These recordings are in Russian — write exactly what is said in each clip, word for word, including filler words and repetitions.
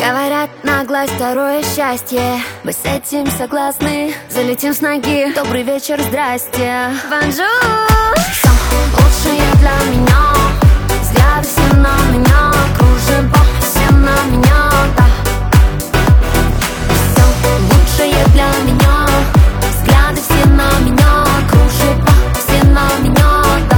Говорят, наглость второе счастье. Мы с этим согласны. Залетим с ноги. Добрый вечер, здрасте. Бонжур. Все лучшее для меня. Взгляды все на меня. Кружево все на меня, да. Все лучшее для меня. Взгляды все на меня. Кружево все на меня, да.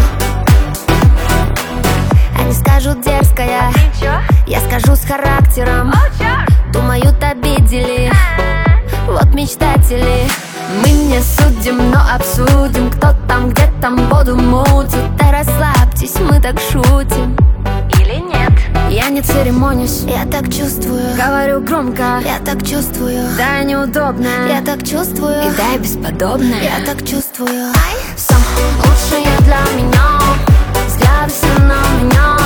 Они скажут дерзкая, я скажу с характером. Думают, обидели, вот мечтатели. Мы не судим, но обсудим, кто там, где там воду мутит. Да расслабьтесь, мы так шутим. Или нет? Я не церемонюсь, я так чувствую. Говорю громко, я так чувствую. Да, неудобно, я так чувствую. И да, бесподобно, я так чувствую. Все лучшее для меня. Взгляды все на меня.